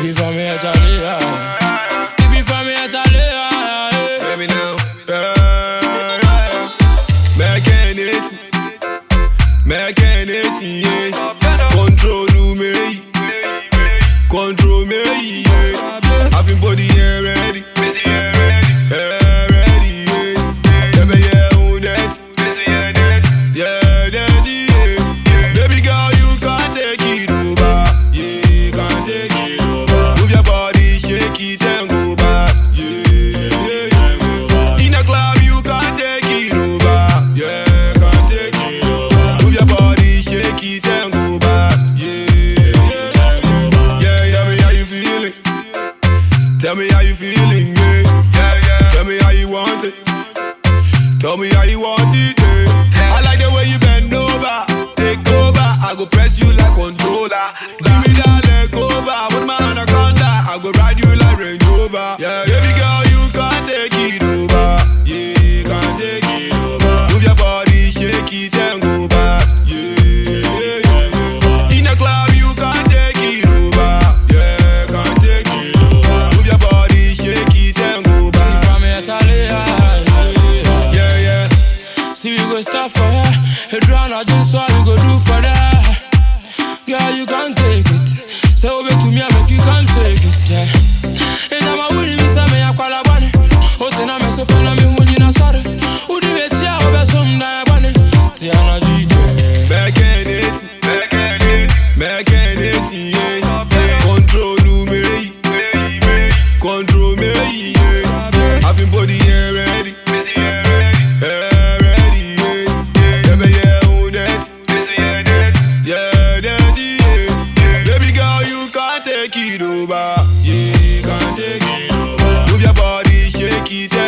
Baby for me, Charlie. Baby for me, Charlie. Let me know. Mechanic, yeah. Control me, yeah. Having body here ready, ready, yeah. Yeah, own that, yeah, daddy, yeah. Baby girl, you can't take it over, yeah, can't take it over. Move your body, shake it and go back, yeah. In a club, you can't take it over, yeah. Shake it and go back, yeah. Tell me how you feeling. Tell me how you feeling, yeah. Tell me how you want it. Tell me how you want it, yeah. I like the way you bend over, take over. I go press you like controller. Give me that leg over, with my anaconda. I go ride you like Range Rover, yeah. Baby girl, you can't take it over, yeah, can't take it over. Move your body, shake it and go back, yeah. Stuff for her, a drown, I just what you go do for that. Girl, you can't take it. Say over to me, I make you come take it, yeah. And I'm a winning, Miss Ame, I call a bunny. What's in a mess up and I'm in winning a sorry. Who do you make ya over some die bunny? Tiana G, Mechanic, yeah. Control me, yeah. Having body here ready. Take it over, yeah, can't take it over. Move your body, shake it.